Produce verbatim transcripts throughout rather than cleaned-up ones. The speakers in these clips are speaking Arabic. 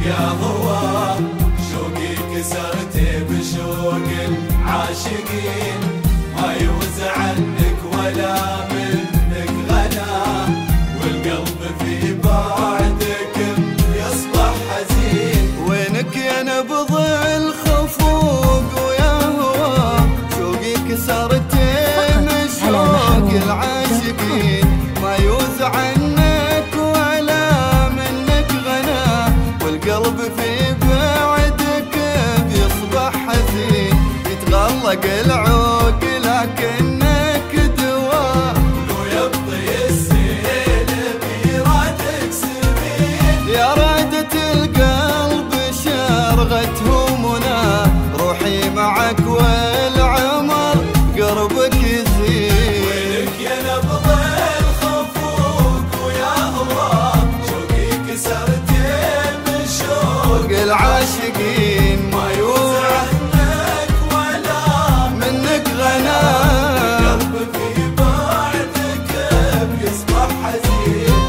يا هوى شوقي كسرته بشوق العاشقين، ما يوزع عنك ولا منك غلا، والقلب في بعدك يصبح حزين. وينك يا نبض الخفوق ويا هوى شوقي كسرته من شوق العاشقين، ما يوزع عنك ولا منك غلا، والقلب في بعدك بيصبح حزين. يتغلق العوق لكنك دواء، لو يبطي السيل بيرادك سمين. يا رادة القلب شرغته منى، روحي معك والعمر قربك يزيد. وينك يا نبض الخفوق ويا هوى شوقي كسرته من شوق العاشقين، ما يوزع عنك ولا منك غنى، القلب في بعدك بيصبح حزين.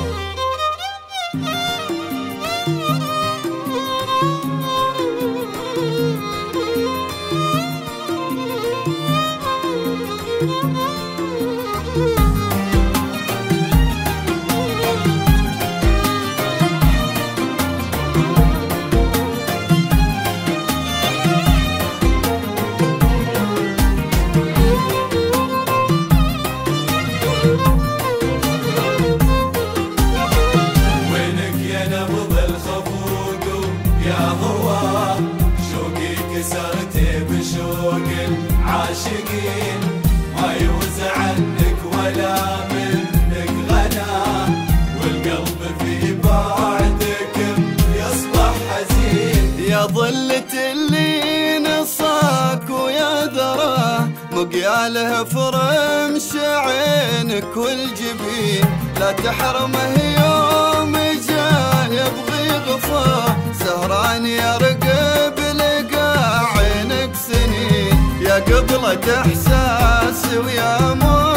كسرته بشوق العاشقين، ما يوزع عنك ولا منك غلا، والقلب في بعدك يصبح حزين. يا ظلة اللي نصاك ويا ذراه مقياله فرمش عينك والجبين، لا تحرمه يوم جاء يبغي غفاه، سهران يرقب لقى عينك سنين. يا قبلة احساس ويا مو